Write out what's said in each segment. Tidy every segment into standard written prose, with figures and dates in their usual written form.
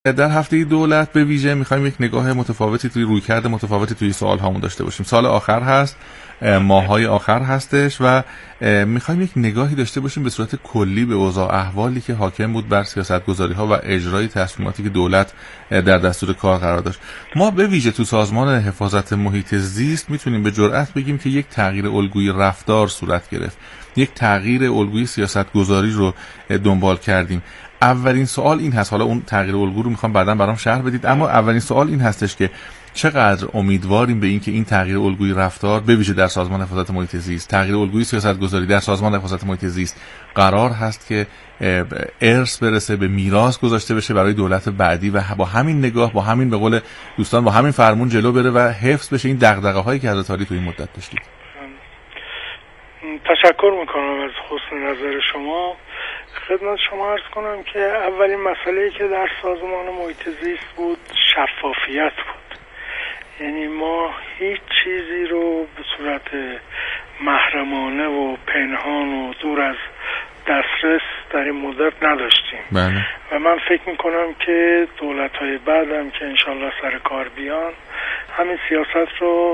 در هفته دولت به ویژه می‌خوایم یک نگاه متفاوتی توی رویکرد متفاوتی توی سوال‌هامون داشته باشیم. سال آخر هست، ماه‌های آخر هستش و می‌خوایم یک نگاهی داشته باشیم به صورت کلی به اوضاع احوالی که حاکم بود بر سیاست‌گذاری‌ها و اجرای تصمیماتی که دولت در دستور کار قرار داشت. ما به ویژه تو سازمان حفاظت محیط زیست می‌تونیم به جرئت بگیم که یک تغییر الگوی رفتار صورت گرفت. یک تغییر الگوی سیاست‌گذاری رو دنبال کردیم. اولین سوال این هست، حالا اون تغییر الگو رو میخوام بعداً برام شرح بدید، اما اولین سوال این هستش که چقدر امیدواریم به این که این تغییر الگوی رفتار به ویژه در سازمان حفاظت محیط زیست، تغییر الگوی سیاست‌گذاری در سازمان حفاظت محیط زیست قرار هست که ارث برسه، به میراث گذاشته بشه برای دولت بعدی و با همین نگاه، با همین به قول دوستان با همین فرمون جلو بره و حفظ بشه این دغدغه‌هایی که حضرت عالی تو این مدت داشتید. تشکر میکنم از حسن نظر شما. خدمت شما عرض کنم که اولین مسئله‌ای که در سازمان محیط زیست بود شفافیت بود. یعنی ما هیچ چیزی رو به صورت محرمانه و پنهان و دور از دسترس در این مدت نداشتیم. بله. و من فکر میکنم که دولت‌های بعدم که انشالله سر کار بیان همین سیاست رو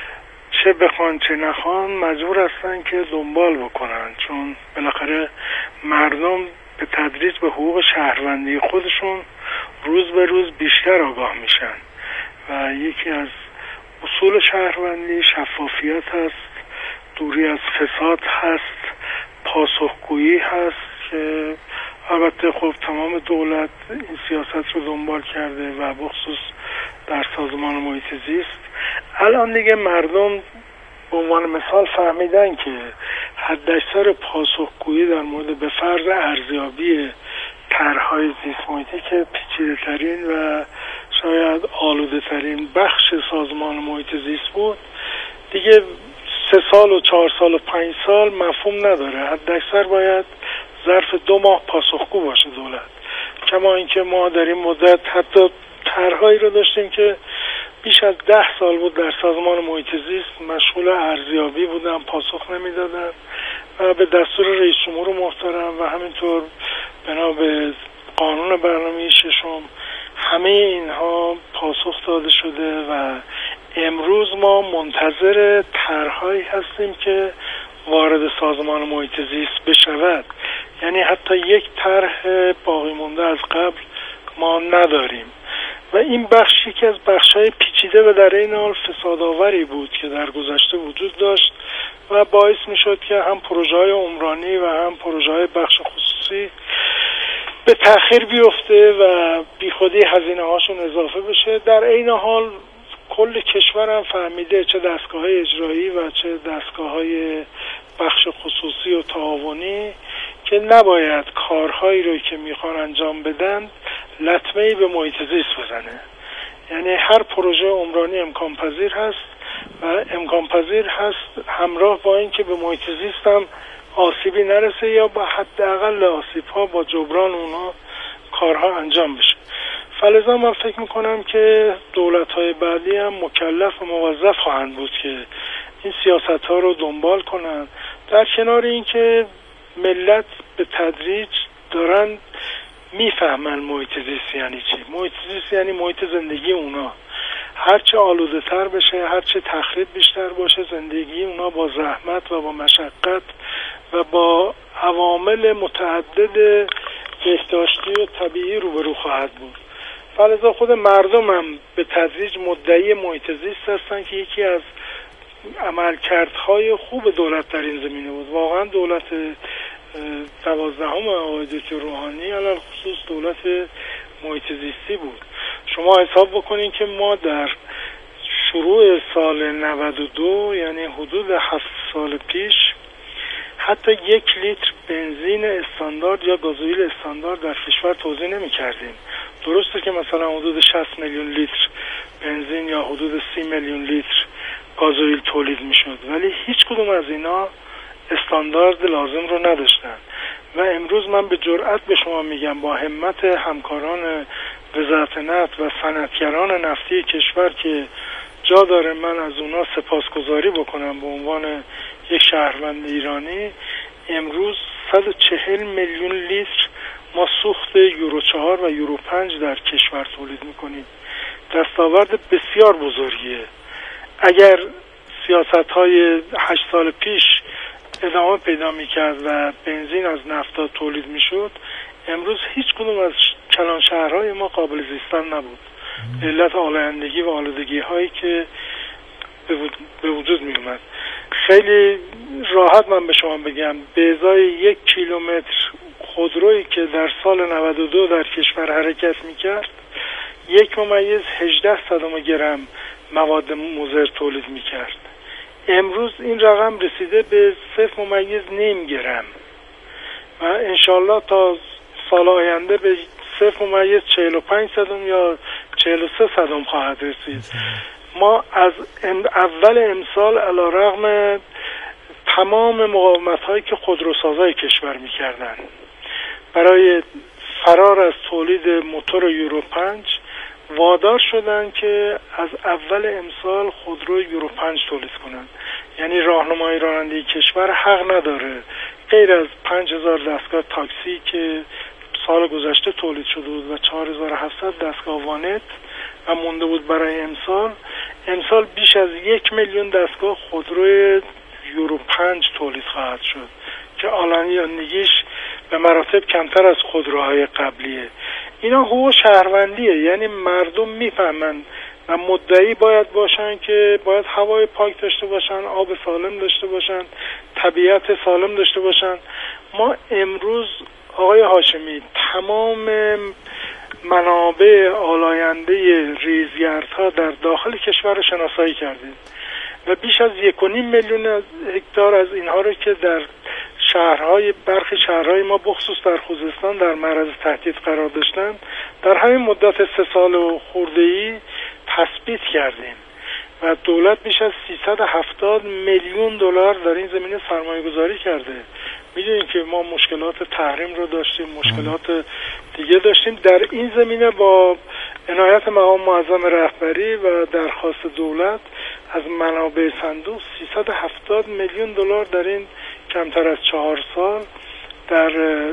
چه بخوان چه نخوان مجبور هستن که دنبال بکنن، چون بالاخره مردم به تدریج به حقوق شهروندی خودشون روز به روز بیشتر آگاه میشن و یکی از اصول شهروندی شفافیت هست، دوری از فساد هست، پاسخگویی هست که البته خب تمام دولت این سیاست رو دنبال کرده و بخصوص در سازمان محیط زیست. الان دیگه مردم به عنوان مثال فهمیدن که حداکثر پاسخگویی در مورد به فرض ارزیابی طرح‌های زیست محیطی که پیچیده‌ترین و شاید آلوده‌ترین بخش سازمان محیط زیست بود دیگه 3 سال و 4 سال و 5 سال مفهوم نداره. حداکثر باید ظرف 2 ماه پاسخگو باشه دولت. کما اینکه ما در این مدت حتی طرح‌هایی رو داشتیم که بیش از 10 سال بود در سازمان محیط زیست مشغول ارزیابی بودن، پاسخ نمیدادن و به دستور رئیس جمهور محترم و همینطور بنا به قانون برنامه ششم همه اینها پاسخ داده شده و امروز ما منتظر طرح‌هایی هستیم که وارد سازمان محیط زیست بشود. یعنی حتی یک طرح باقی مونده از قبل ما نداریم و این بخش یکی از بخش‌های پیچیده و در این حال فسادآوری بود که در گذشته وجود داشت و باعث می‌شد که هم پروژه‌های عمرانی و هم پروژه‌های بخش خصوصی به تأخیر بیفته و بیخودی هزینه‌هاشون اضافه بشه. در این حال کل کشور هم فهمیده چه دستگاه‌های اجرایی و چه دستگاه‌های بخش خصوصی و تعاونی که نباید کارهایی رو که میخوان انجام بدن لطمه‌ای به محیط زیست بزنه. یعنی هر پروژه عمرانی امکان پذیر هست و امکان پذیر هست همراه با این که به محیط زیست هم آسیبی نرسه یا با حداقل آسیب‌ها با جبران اونا کارها انجام بشه. فلذا من فکر میکنم که دولت‌های بعدی هم مکلف و موظف خواهند بود که این سیاست‌ها رو دنبال کنن، در کنار این که ملت به تدریج دارن میفهمن محیط زیست یعنی چی. محیط زیست یعنی محیط زندگی اونا. هرچه آلوده تر بشه، هرچه تخریب بیشتر باشه، زندگی اونا با زحمت و با مشقت و با عوامل متعدد بهداشتی و طبیعی روبرو خواهد بود. فلذا خود مردم هم به تدریج مدعی محیط زیست هستن که یکی از عملکردهای خوب دولت در این زمینه بود. واقعا دولت 12 آقای دکتر روحانی علاوه خصوص دولت محیط زیستی بود. شما حساب بکنین که ما در شروع سال 92 یعنی حدود 7 سال پیش حتی 1 لیتر بنزین استاندارد یا گازوئیل استاندارد در کشور توزیع نمی کردیم. درسته که مثلا حدود 60 میلیون لیتر بنزین یا حدود 30 میلیون لیتر گازوئیل تولید می شد، ولی هیچ کدوم از اینا استاندارد لازم رو نداشتن و امروز من به جرئت به شما میگم با همت همکاران وزارت نفت و صنعتگران نفتی کشور که جا داره من از اونا سپاسگزاری بکنم به عنوان یک شهروند ایرانی، امروز 140 میلیون لیتر ما سوخت یورو 4 و یورو 5 در کشور تولید میکنیم. دستاورد بسیار بزرگیه. اگر سیاست‌های 8 سال پیش ادامه پیدا میکرد و بنزین از نفتا تولید میشد، امروز هیچ کدوم از کلان شهرهای ما قابل زیستن نبود، به علت آلایندگی و آلودگی هایی که به وجود می اومد. خیلی راحت من به شما بگم به ازای 1 کیلومتر خودرویی که در سال 92 در کشور حرکت میکرد 1.18 گرم مواد مضر تولید میکرد. امروز این رقم رسیده به 0.9 گرم و انشالله تا سال آینده به 0.45 یا 43 خواهد رسید. ما از اول امسال علیرغم تمام مقاومت هایی که خودروسازای کشور میکردن برای فرار از تولید موتور یورو 5 وادار شدن که از اول امسال خودرو یورو 5 تولید کنن. یعنی راهنمای رانندگی کشور حق نداره غیر از 5000 دستگاه تاکسی که سال گذشته تولید شده بود و 4700 دستگاه وانت و مونده بود برای امسال بیش از 1 میلیون دستگاه خودروی یورو 5 تولید خواهد شد که آلایندگیش به مراتب کمتر از خودروهای قبلیه. اینا حقوق شهروندیه، یعنی مردم میفهمن و مدعی باید باشن که باید هوای پاک داشته باشن، آب سالم داشته باشن، طبیعت سالم داشته باشن. ما امروز آقای هاشمی تمام منابع آلاینده ریزگردها در داخل کشور رو شناسایی کردیم و بیش از 1.5 میلیون هکتار از اینها رو که در برخی شهرهای ما بخصوص در خوزستان در معرض تهدید قرار داشتن در همین مدت 3 سال و خورده‌ای تثبیت کردیم و دولت بیش از 370 میلیون دلار در این زمینه سرمایه گذاری کرده. میدونیم که ما مشکلات تحریم رو داشتیم، مشکلات دیگه داشتیم. در این زمینه با عنایت مقام معظم رهبری و درخواست دولت از منابع صندوق 370 میلیون دلار در این کمتر از 4 سال در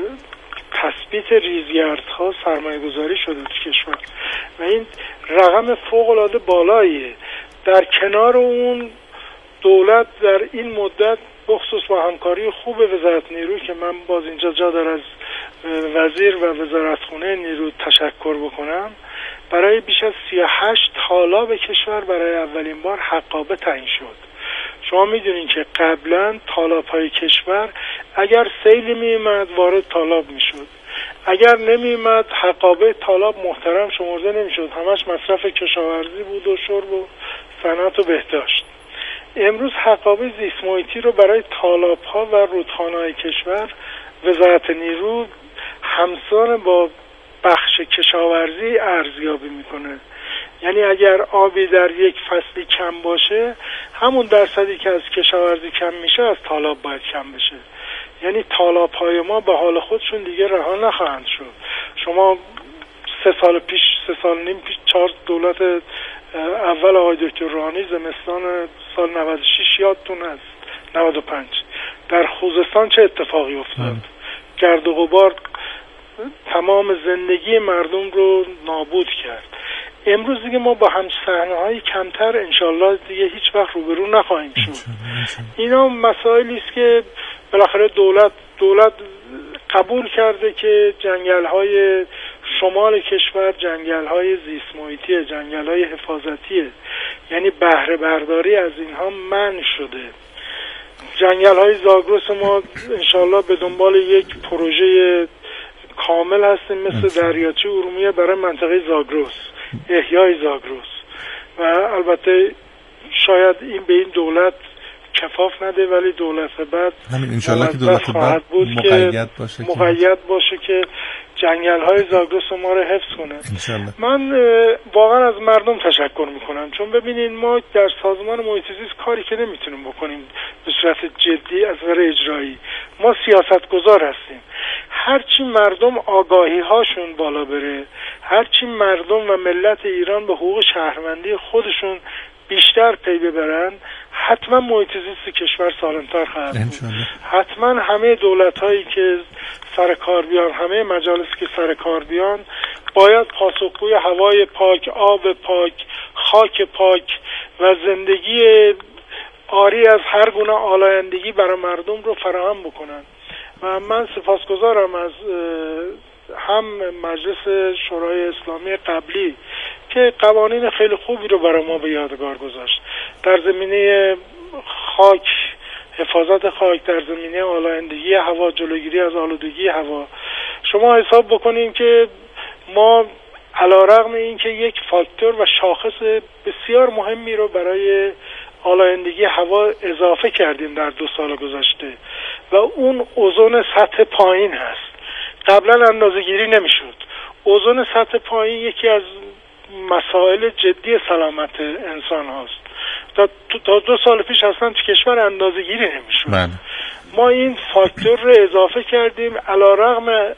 تثبیت ریزگردها سرمایه گذاری شده تو کشور و این رقم فوق العاده بالاییه. در کنار اون دولت در این مدت بخصوص با همکاری خوب وزارت نیرو که من باز اینجا جا دارم از وزیر و وزارتخونه نیرو تشکر بکنم، برای بیش از 38 تالاب کشور برای اولین بار حقابه تعیین شد. شما میدونین که قبلا تالاب‌های کشور اگر سیلی میومد وارد تالاب میشد، اگر نمیومد حقابه تالاب محترم شمرده نمیشد، همش مصرف کشاورزی بود و شرب و صنعت و بهداشت. امروز حقابه زیست محیطی رو برای تالاب‌ها و رودخانه‌های کشور وزارت نیرو همسان با بخش کشاورزی ارزیابی میکنه. یعنی اگر آبی در یک فصلی کم باشه همون درصدی که از کشاورزی کم میشه از تالاب باید کم بشه. یعنی تالاب‌های ما به حال خودشون دیگه رها نخواهند شد. شما 3 سال و نیم پیش 4 دولت اول آقای دکتر روحانی زمستان سال 96 یادتون هست 95 در خوزستان چه اتفاقی افتاد؟ گرد و غبار تمام زندگی مردم رو نابود کرد. امروز دیگه ما با هم صحنه‌های کمتر انشالله دیگه هیچ وقت روبرو نخواهیم شد. اینا مسائلی است که بالاخره دولت قبول کرده که جنگل‌های شمال کشور جنگل‌های زیست محیطی، جنگل‌های حفاظتیه، یعنی بهره برداری از اینها منع شده. جنگل‌های زاگرس ما انشالله به دنبال یک پروژه کامل هستیم مثل دریاچه ارومیه برای منطقه زاگرس، احیای زاگرس و البته شاید این به این دولت کفاف نده ولی دولت بعد همین انشالله که دولت بعد مقید باشه که جنگل‌های زاگرس ما رو حفظ کنه. انشالله. من واقعا از مردم تشکر میکنم چون ببینین ما در سازمان محیط زیست کاری که نمیتونیم بکنیم به صورت جدی از نظر اجرایی. ما سیاستگزار هستیم. هرچی مردم آگاهی هاشون بالا بره، هرچی مردم و ملت ایران به حقوق شهروندی خودشون بیشتر پی ببرن، حتما محیط زیست کشور سالمتر خواهد بود. حتما همه دولت‌هایی که سر کار بیان، همه مجالسی که سر کار بیان باید پاسخگوی هوای پاک، آب پاک، خاک پاک و زندگی آری از هر گونه آلایندگی برای مردم رو فراهم بکنن. و من سپاسگزارم از هم مجلس شورای اسلامی قبلی که قوانین خیلی خوبی رو برای ما به یادگار گذاشت در زمینه خاک، حفاظت خاک، در زمینه آلایندگی هوا، جلوگیری از آلودگی هوا. شما حساب بکنین که ما علیرغم اینکه یک فاکتور و شاخص بسیار مهمی رو برای آلایندگی هوا اضافه کردیم در 2 سال گذشته و اون اوزون سطح پایین هست. قبلا اندازه‌گیری نمی‌شد. اوزون سطح پایین یکی از مسائل جدی سلامت انسان هست. تا 2 سال پیش اصلا تو کشور اندازه‌گیری نمی‌شد. ما این فاکتور رو اضافه کردیم. علیرغم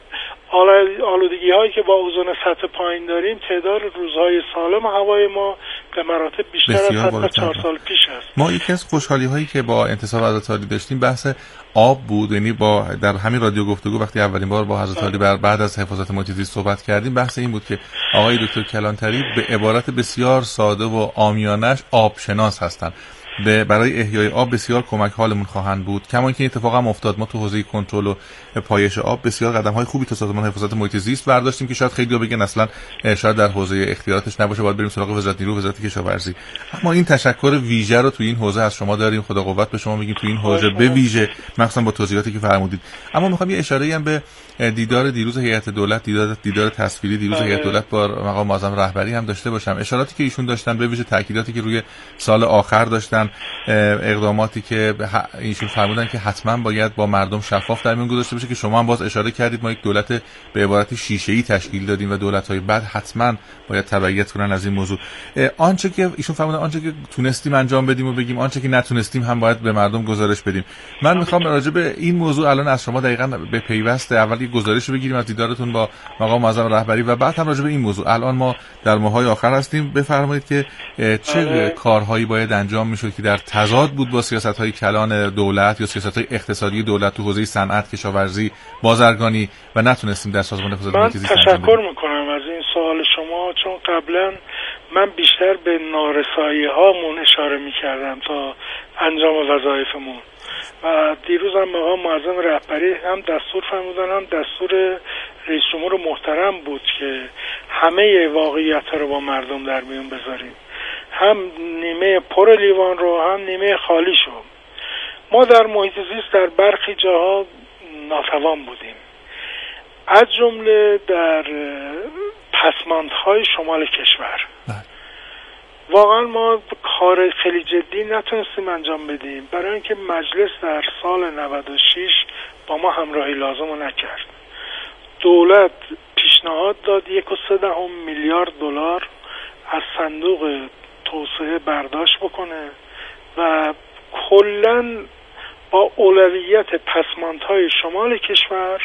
آلودگی هایی که با اوزون سطح پایین داریم، تعداد روزهای سالم هوای ما به مراتب بیشتر از حتی 4 سال پیش است. ما یکی از خوشحالی هایی که با انتصاب حضرت عالی داشتیم بحث آب بود. یعنی با در همین رادیو گفتگو وقتی اولین بار با حضرت عالی بعد از حفاظت محیط زیست صحبت کردیم، بحث این بود که آقای دکتر کلانتری به عبارت بسیار ساده و عامیانه‌اش آبشناس هستند. برای احیای آب بسیار کمک حالمون خواهند بود. کما اینکه اتفاقا هم افتاد، ما تو حوزه کنترل و پایش آب بسیار قدم‌های خوبی تا سازمان حفاظت محیط زیست برداشتیم که شاید خیلی‌ها بگن اصلا شاید در حوزه اختیاراتش نباشه، باید بریم سراغ وزارت نیرو، وزارت کشاورزی. اما این تشکر ویژه رو تو این حوزه از شما داریم. خدا قوت به شما میگیم تو این حوزه به ویژه، مخصوصا با توضیحاتی که فرمودید. اما می‌خوام یه اشاره‌ای هم به دیدار دیروز هیئت دولت، دیدار تصویری دیروز هیئت دولت با مقام معظم رهبری هم داشته باشم. اشاراتی که ایشون داشتن، به ویژه تاکیداتی که روی سال آخر داشتن، اقداماتی که ایشون فرمودن که حتما باید با مردم شفاف در میون گذاشته بشه، که شما هم باز اشاره کردید ما یک دولت به عبارتی شیشه‌ای تشکیل دادیم و دولت‌های بعد حتما باید تبعیت کنن از این موضوع. آنچه که ایشون فرمودن، آنچه که تونستیم انجام بدیم و بگیم، آنچه که نتونستیم هم باید به مردم گزارش بدیم. من میخوام راجع به این موضوع الان از شما دقیقاً به پیوست اول یک گزارش بگیریم از دیدارتون با مقام معظم رهبری و بعد هم راجع به این موضوع. الان ما در ماه‌های آخر هستیم. بفرمایید که چه کارهایی باید انجام میشد که در تضاد بود با سیاست‌های کلان دولت یا سیاست‌های اقتصادی دولت تو حوزه صنعت، کشاورزی، بازرگانی و نتونستیم در سازمان حفاظت محیط زیست. من تشکر میکنم از این سوال شما، چون قبلا من بیشتر به نارسایی‌هامون اشاره میکردم تا انجام وظایفمون و دیروز هم مقام معظم رهبری هم دستور فرمودن، هم دستور رئیس جمهور محترم بود که همه واقعیت‌ها رو با مردم در میون بذاریم، هم نیمه پر لیوان رو هم نیمه خالیشو. ما در محیط زیست در برخی جاها ناتوان بودیم، از جمله در پسماندهای شمال کشور. واقعا ما کار خیلی جدی نتونستیم انجام بدیم برای اینکه مجلس در سال 96 با ما همراهی لازم رو نکرد. دولت پیشنهاد داد 1.3 میلیارد دلار از صندوق توسعه برداشت بکنه و کلاً با اولویت پسماندهای شمال کشور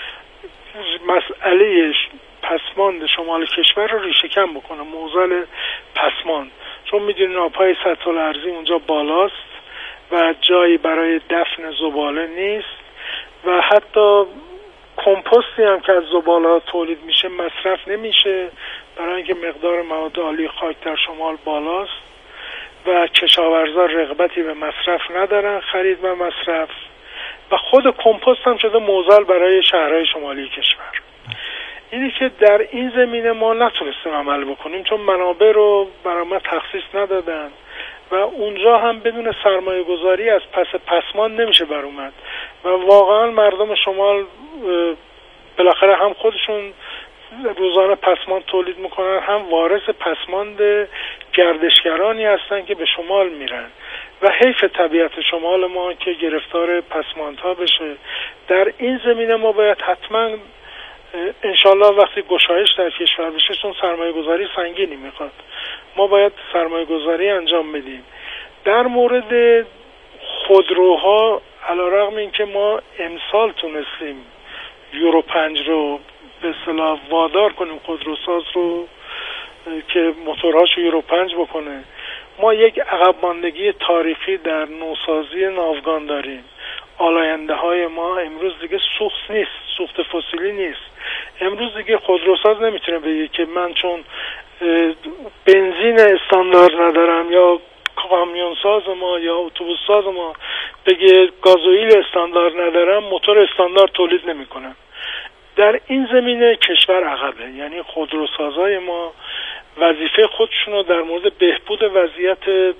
مسئله پسماند شمال کشور رو ریشه‌کن بکنه، معضل پسماند. چون میدونین آب‌های سطح الارضی اونجا بالاست و جایی برای دفن زباله نیست و حتی کمپوستی هم که از زباله تولید میشه مصرف نمیشه برای اینکه مقدار مواد عالی خاک در شمال بالاست و کشاورزا رغبتی به مصرف ندارن، خرید و مصرف، و خود کمپوست هم شده معضل برای شهرهای شمالی کشور. اینی که در این زمینه ما نتونستیم عمل بکنیم چون منابع رو برای ما تخصیص ندادن و اونجا هم بدون سرمایه گذاری از پسمان نمیشه بر اومد و واقعا مردم شمال بالاخره هم خودشون روزانه پسماند تولید میکنن، هم وارث پسماند گردشگرانی هستن که به شمال میرن و حیف طبیعت شمال ما که گرفتار پسماندها بشه. در این زمینه ما باید حتما انشالله وقتی گشایش در کشور بشه، چون سرمایه گذاری سنگینی میخواد، ما باید سرمایه گذاری انجام بدیم. در مورد خودروها علیرغم اینکه ما امسال تونستیم یورو 5 رو به اصطلاح وادار کنیم خودروساز رو که موتورهاشو یورو 5 بکنه، ما یک عقب ماندگی تاریخی در نوسازی ناوگان داریم. آلاینده های ما امروز دیگه سوخت نیست، سوخت فسیلی نیست. امروز دیگه خودروساز نمیتونه بگه که من چون بنزین استاندارد ندارم یا کامیون ساز ما یا اتوبوس ساز ما بگه گازوئیل استاندارد ندارم، موتور استاندارد تولید نمیکنم. در این زمینه کشور عقبه. یعنی خودروسازهای ما وظیفه خودشونو در مورد بهبود وضعیت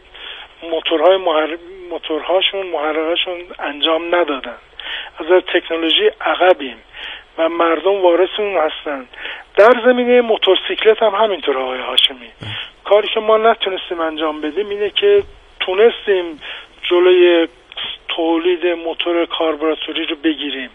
موتورهاشون محرکاشون انجام ندادن. از تکنولوژی عقبیم و مردم وارث اون هستن. در زمینه موتورسیکلت هم همینطور آقای هاشمی. کاری که ما نتونستیم انجام بدیم اینه که تونستیم جلوی تولید موتور کاربراتوری رو بگیریم،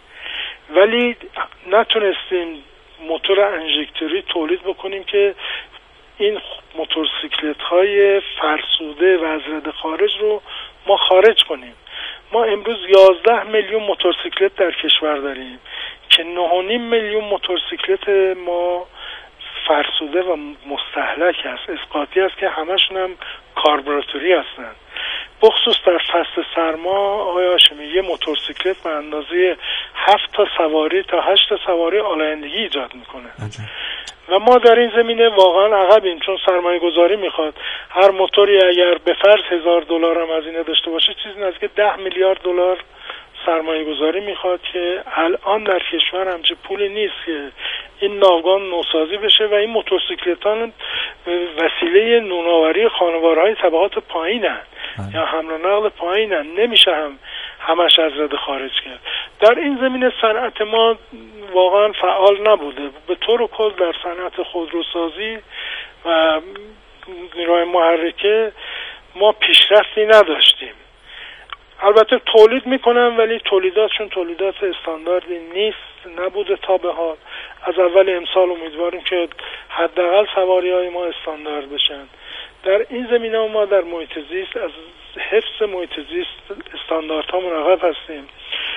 ولی نتونستیم موتور انژکتوری تولید بکنیم که این موتورسیکلت های فرسوده و از رده خارج رو ما خارج کنیم. ما امروز 11 میلیون موتورسیکلت در کشور داریم که 9.5 میلیون موتورسیکلت ما فرسوده و مستهلک هست، اسقاطی هست که همشون هم کاربراتوری هستن. بخصوص در فصل سرما آقای هاشمی یه موتورسیکلت به اندازه 7 تا سواری تا 8 تا سواری آلایندگی ایجاد میکنه و ما در این زمینه واقعا عقبیم، چون سرمایه گذاری میخواد. هر موتوری اگر به فرض $1000 هم هزینه داشته باشه چیزی نزدیک 10 میلیارد دلار سرمایه گذاری میخواد که الان در کشور همچه پولی نیست که این ناوگان نوسازی بشه و این موتورسیکلتان وسیله نونآوری خانوارهای طبقات پایینن یا حمل و نقل پایینن، نمیشه همش از رده خارج کرد. در این زمینه صنعت ما واقعا فعال نبوده. به طور کل در صنعت خودروسازی و نیروی محرکه ما پیشرفتی نداشتیم. البته تولید میکنن ولی تولیداتشون تولیدات استانداردی نیست، نبوده تا به حال. از اول امسال امیدواریم که حداقل سواری‌های ما استاندارد بشن. در این زمینه ما در محیط زیست از حفظ محیط زیست استانداردها عقب هستیم.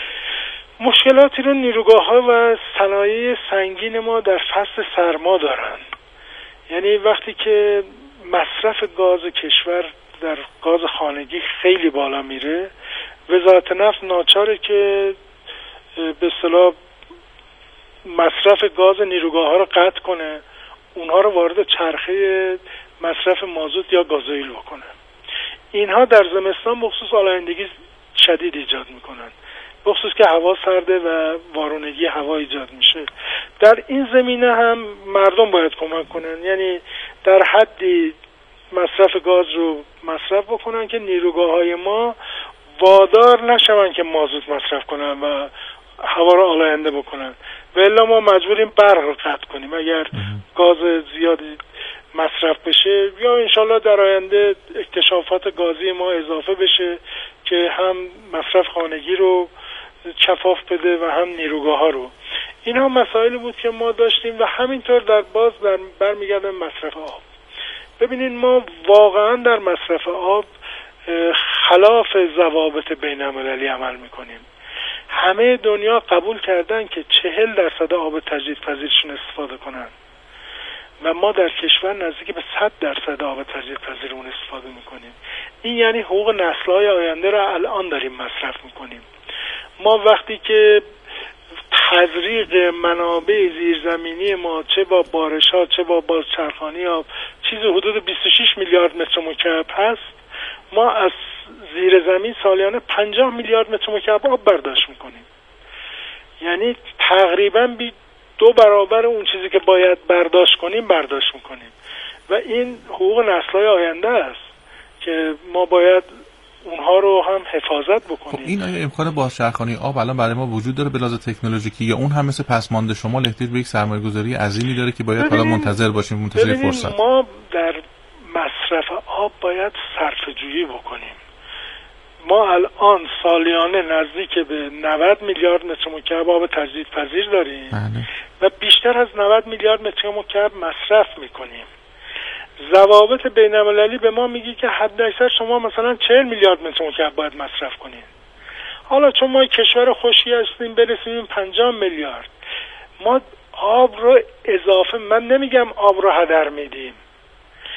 مشکلاتی رو نیروگاه‌ها و صنایع سنگین ما در فصل سرما دارن. یعنی وقتی که مصرف گاز کشور در گاز خانگی خیلی بالا میره، وزارت نفت ناچاره که به اصطلاح مصرف گاز نیروگاه‌ها رو قطع کنه، اونها رو وارد چرخه مصرف مازوت یا گازوئیل بکنه. اینها در زمستان بخصوص آلایندگی شدید ایجاد میکنن، بخصوص که هوا سرده و وارونگی هوا ایجاد میشه. در این زمینه هم مردم باید کمک کنن، یعنی در حدی مصرف گاز رو مصرف بکنن که نیروگاه‌های ما وادار نشون که مازوت مصرف کنن و هوا رو آلاینده بکنن، و الا ما مجبوریم برق رو قطع کنیم اگر گاز زیادی مصرف بشه، یا انشالله در آینده اکتشافات گازی ما اضافه بشه که هم مصرف خانگی رو کفاف بده و هم نیروگاه ها رو. اینها مسائلی بود که ما داشتیم و همینطور در برمیگردم مصرف آب. ببینید ما واقعا در مصرف آب خلاف ضوابط بین‌المللی عمل میکنیم. همه دنیا قبول کردن که 40% آب تجدیدپذیرشون استفاده کنن و ما در کشور نزدیک به 100% آب تجدیدپذیرمون استفاده میکنیم. این یعنی حقوق نسل‌های آینده را الان داریم مصرف میکنیم. ما وقتی که تزریق منابع زیرزمینی ما چه با بارش‌ها چه با بازچرخانی آب چیزی حدود 26 میلیارد متر مکعب هست، ما از زیر زمین سالیانه 50 میلیارد متر مکعب آب برداشت میکنیم. یعنی تقریبا 2 برابر اون چیزی که باید برداشت کنیم برداشت میکنیم و این حقوق نسل‌های آینده است که ما باید اونها رو هم حفاظت بکنیم. خب این آیا امکان بازچرخانی آب الان برای ما وجود داره به لحاظ تکنولوژیکی، یا اون هم مثل پسماند شمال احتیاج به یک سرمایه‌گذاری عظیمی داره که باید حالا منتظر باشیم، منتظر فرصت؟ ما در مصرف آب باید صرفه‌جویی بکنیم. ما الان سالیانه نزدیک به 90 میلیارد متر مکعب آب تجدیدپذیر داریم و بیشتر از 90 میلیارد متر مکعب مصرف میکنیم. ضوابط بین‌المللی به ما میگه که حداکثر شما مثلا 40 میلیارد متر مکعب باید مصرف کنین. حالا چون ما کشور خشکی هستیم برسیم 50 میلیارد. ما آب رو اضافه، من نمیگم آب رو هدر میدیم،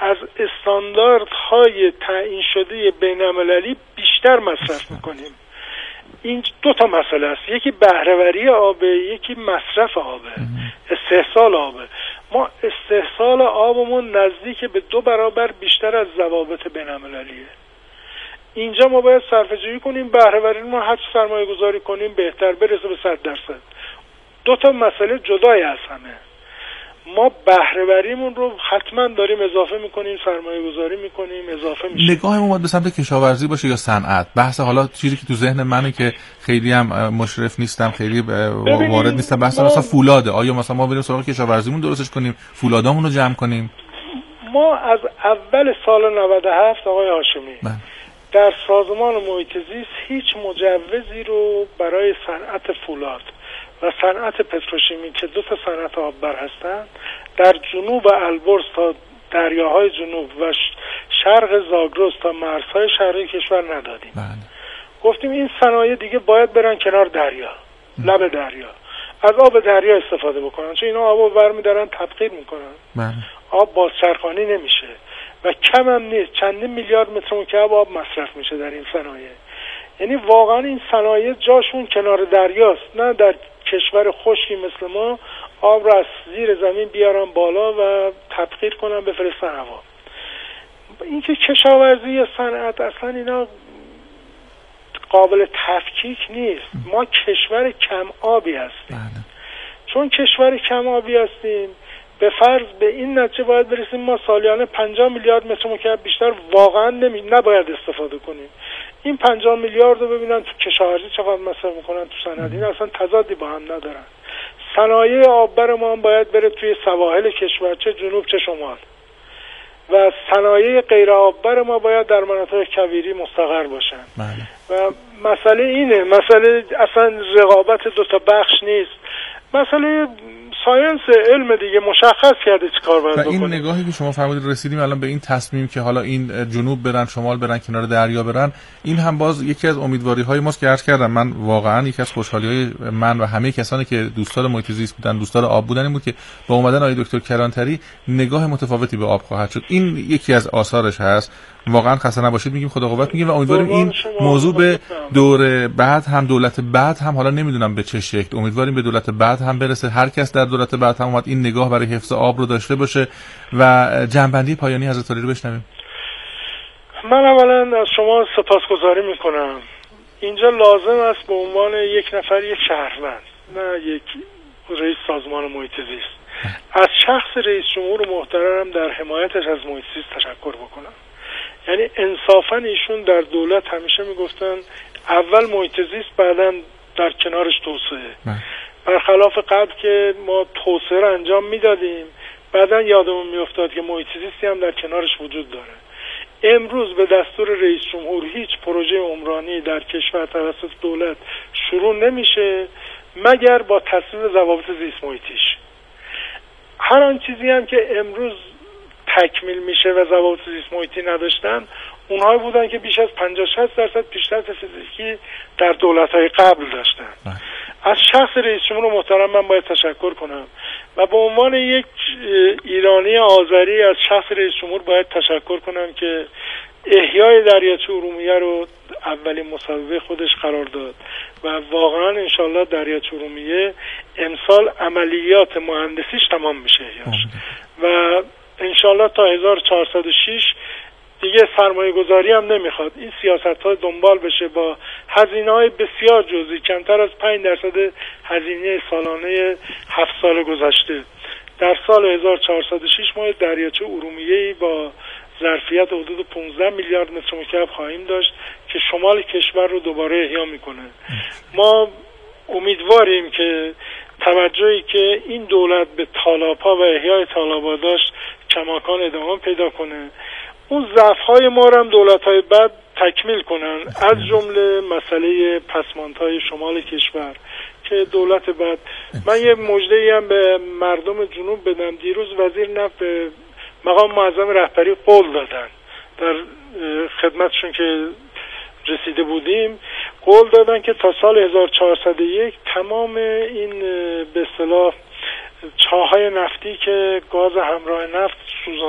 از استانداردهای تعیین شده بین‌المللی بیشتر مصرف میکنیم. این دو تا مسئله است، یکی بهره‌وری آبه، یکی مصرف آبه، استحصال آبه. ما استحصال آبمون نزدیک به 2 برابر بیشتر از ضوابط بین‌المللیه. اینجا ما باید صرفه‌جویی کنیم، بهره‌وری ما هر چه سرمایه‌گذاری کنیم بهتر برسه به 100%. دو تا مسئله جدای از همه. ما بهره‌وریمون رو حتما داریم اضافه میکنیم، سرمایه‌گذاری میکنیم، اضافه میشه. نگاهمون باید به سمت کشاورزی باشه یا صنعت؟ بحث حالا چیزی که تو ذهن منه که خیلی هم مشرف نیستم، خیلی وارد نیستم، بحث مثلا فولاده. آیا مثلا ما بریم سراغ کشاورزیمون درستش کنیم، فولادامون رو جمع کنیم؟ ما از اول سال 97 آقای هاشمی در سازمان محیط زیست هیچ مجوزی رو برای صنعت فولاد و صنعت پتروشیمی که 2 تا صنعت آببر هستند در جنوب البرز تا دریاهای جنوب و شرق زاگرس تا مرزهای شرقی کشور ندادیم. گفتیم این صنایع دیگه باید برن کنار دریا، لب دریا، از آب دریا استفاده بکنن، چون اینا آبو برمی‌دارن تبخیر میکنن. آب بازچرخانی نمیشه و کم هم نیست، چندین میلیارد متر مکعب آب مصرف میشه در این صنایع. یعنی واقعا این صنایع جاشون کنار دریاست، نه در کشور خشکی مثل ما آب را از زیر زمین بیارن بالا و تبخیر کنن بفرستن هوا. این که کشاورزی یا صنعت اصلا اینا قابل تفکیک نیست. ما کشور کم آبی هستیم. چون کشور کم آبی هستیم به فرض به این نتیجه باید برسیم ما سالیانه 50 میلیارد متر مکعب بیشتر واقعا نباید استفاده کنیم. این 50 میلیارد رو ببینن تو کشاورزی چقدر مصرف میکنن، تو صنعت این اصلا تضادی با هم ندارن. صنایع آببر ما هم باید بره توی سواحل کشور، چه جنوب چه شمال، و صنایع غیر آببر ما باید در مناطق کویری مستقر باشن. و مسئله اینه، مسئله اصلا رقابت 2 تا بخش نیست، مسئله ساینس علم دیگه مشخص کرده چی کار باید بکنه. این نگاهی که شما فرمودید رسیدیم الان به این تصمیم که حالا این جنوب برن، شمال برن، کنار دریا برن. این هم باز یکی از امیدواری های ماست که عرض کردم. من واقعا یکی از خوشحالی های من و همه کسانی که دوستدار محیط زیست بودن، دوستدار آب بودن این بود که با اومدن آقای دکتر کلانتری نگاه متفاوتی به آب خواهد شد. این یکی از آثارش هست. واقعا خسته نباشید میگیم، خدا قوت میگیم و امیدواریم این موضوع به دور بعد هم، دولت بعد هم، حالا نمیدونم به چه شکل، امیدواریم به دولت بعد هم برسه، هر کس در دولت بعد هم اومد این نگاه برای حفظ آب رو داشته باشه. و جنبندی پایانی حضرت عالی رو بشنویم. من اولا از شما سپاسگزاری میکنم. اینجا لازم است به عنوان یک نفر، یک شهروند، نه یک رئیس سازمان محیط زیست، از شخص رئیس جمهور محترم در حمایتش از محیط زیست تشکر بکنم. یعنی انصافا ایشون در دولت همیشه میگفتن اول محیط زیست بعداً در کنارش توسعه. برخلاف قبل که ما توسعه رو انجام میدادیم بعداً یادمون میافتاد که محیط زیستی هم در کنارش وجود داره. امروز به دستور رئیس جمهور هیچ پروژه عمرانی در کشور توسط دولت شروع نمیشه مگر با تصویب ضوابط زیست محیطیش. هر آن چیزی هم که امروز تکمیل میشه و ضوابط زیست محیطی نداشتن، اونهایی بودن که بیش از 50-60% پیشرفت فیزیکی در دولت‌های قبل داشتن. از شخص رئیس جمهور محترم من باید تشکر کنم و به عنوان یک ایرانی آذری از شخص رئیس جمهور باید تشکر کنم که احیای دریاچه ارومیه رو اولین مصوبه خودش قرار داد و واقعا انشالله دریاچه ارومیه امسال عملیات مهندسیش تمام میشه احیاش و انشالله تا 1406 دیگه سرمایه گذاری هم نمیخواد. این سیاست ها دنبال بشه با هزینه های بسیار جزئی، کمتر از 5% هزینه سالانه 7 سال گذشته. در سال 1406 ما دریاچه ارومیه‌ای با ظرفیت حدود 15 میلیارد متر مکعب خواهیم داشت که شمال کشور رو دوباره احیا میکنه. ما امیدواریم که توجهی که این دولت به تالاب‌ها و احیای تالاب‌ها داشت کماکان ادامه پیدا کنه. اون ضعف‌های ما رو هم دولت‌های بعد تکمیل کنن، از جمله مسئله پسماندهای شمال کشور که دولت بعد. من یه مژده‌ای هم به مردم جنوب بدم. دیروز وزیر نفت به مقام معظم رهبری قول دادن، در خدمتشون که رسیده بودیم قول دادن که تا سال 1401 تمام این به اصطلاح چاهای نفتی که گاز همراه نفت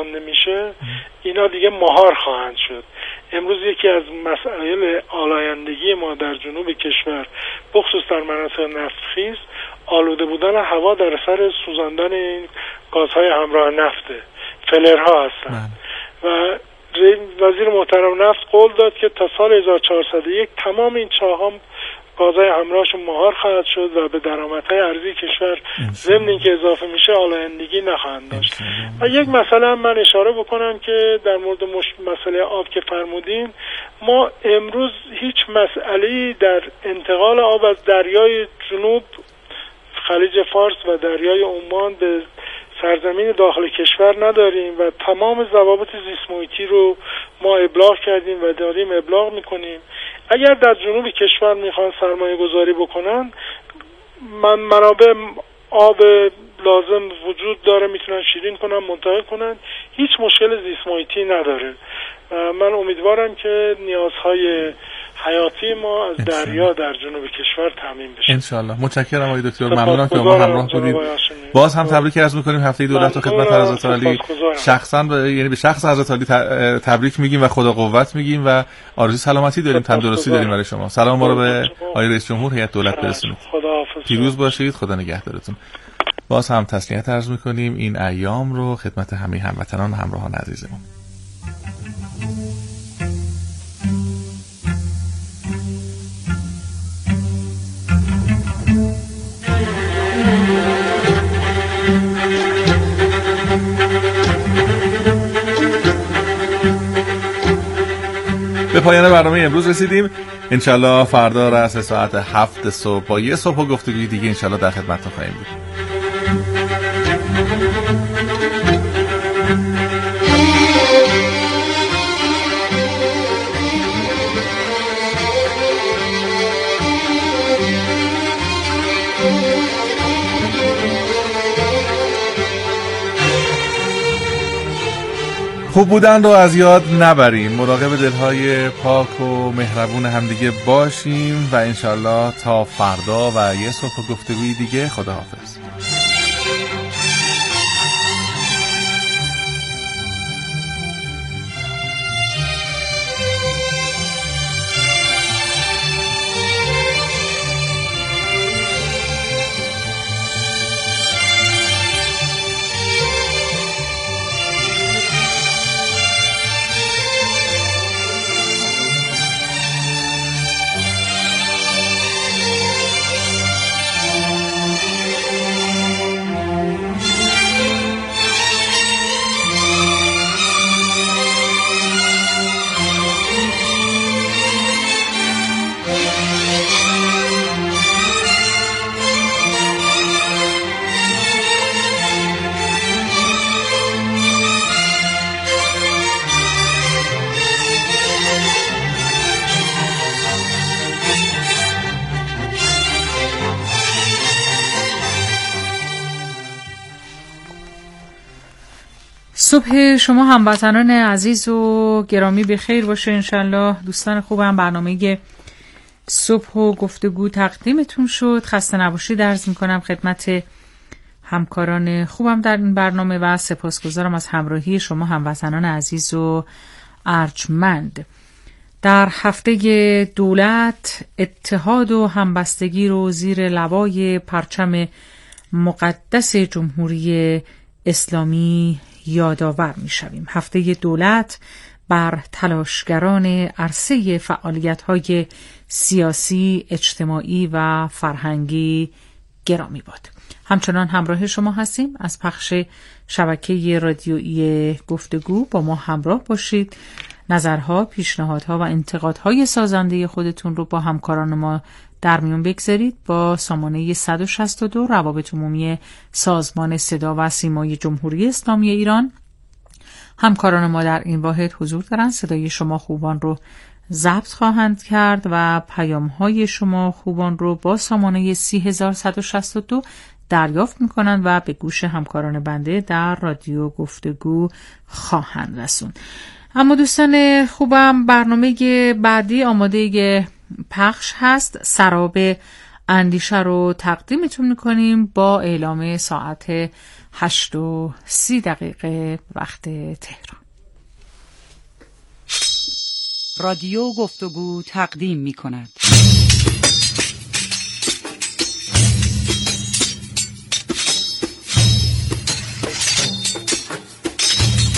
رانده میشه اینا دیگه مهار خواهند شد. امروز یکی از مسائل آلایندگی ما در جنوب کشور بخصوص در مناطق نفتخیز آلوده بودن هوا در اثر سوزاندن این گازهای همراه نفته، فلرها هستن و وزیر محترم نفت قول داد که تا سال 1401 تمام این چاه‌ها گازهای همراهشون مهار خواهد شد و به درآمدهای ارزی کشور ضمن اینکه اضافه میشه آلایندگی نخواهند داشت. و یک مسئله من اشاره بکنم که در مورد مسئله آب که فرمودین، ما امروز هیچ مسئله‌ای در انتقال آب از دریای جنوب خلیج فارس و دریای عمان به سرزمین داخل کشور نداریم و تمام ضوابط زیست محیطی رو ما ابلاغ کردیم و داریم ابلاغ میکنیم. اگر در جنوب کشور میخوان سرمایه گذاری بکنن، منابع آب لازم وجود داره، میتونن شیرین کنن، منتقل کنن، هیچ مشکل زیست محیطی نداره. من امیدوارم که نیازهای حیاتی ما از دریا در جنوب کشور تامین بشه. انشالله. متشکرم آقای دکتر، ممنونم که ما همراه بودید. باز هم تبریک عرض می‌کنیم هفته دولت و خدمت حضرت عالی. شخصا یعنی به شخص حضرت عالی تبریک میگیم و خدا قوت میگیم و آرزوی سلامتی داریم، تندرستی داریم برای شما. سلام ما رو به آقای رئیس جمهور هیئت دولت برسونید. خداحافظ. پیروز باشید، خدا نگهدارتون. باز هم تسلیت عرض می‌کنیم این ایام رو خدمت همه هموطنان و همراهان عزیزمون. به پایان برنامه امروز رسیدیم. انشالله فردا رأس ساعت 7 صبح با یه صبح و گفتگوی دیگه انشالله در خدمتتون خواهیم بود. خوب بودن رو از یاد نبریم، مراقب دلهای پاک و مهربون همدیگه باشیم و انشالله تا فردا و یه صبح گفتگوی دیگه. خداحافظ. صبح شما هموطنان عزیز و گرامی به خیر باشه انشالله. دوستان خوبم، برنامه صبح و گفتگو تقدیمتون شد. خسته نباشید عرض میکنم خدمت همکاران خوبم در این برنامه و سپاسگزارم از همراهی شما هموطنان عزیز و ارجمند. در هفته دولت اتحاد و همبستگی رو زیر لوای پرچم مقدس جمهوری اسلامی یادآور می‌شویم. هفته دولت بر تلاشگران عرصه فعالیت‌های سیاسی، اجتماعی و فرهنگی گرامی باد. همچنان همراه شما هستیم. از پخش شبکه رادیویی گفتگو با ما همراه باشید. نظرها، پیشنهادها و انتقادهای سازنده خودتون رو با همکاران ما در میون بگذارید. با سامانه 162 روابط عمومی سازمان صدا و سیمای جمهوری اسلامی ایران همکاران ما در این واحد حضور دارند. صدای شما خوبان رو ضبط خواهند کرد و پیام‌های شما خوبان رو با سامانه 30162 دریافت می‌کنند و به گوش همکاران بنده در رادیو گفتگو خواهند رسوند. اما دوستان خوبم، برنامه بعدی آماده پخش هست. سراب اندیشه رو تقدیمتون میکنیم با اعلام ساعت 8:30 وقت تهران. رادیو گفتگو تقدیم میکند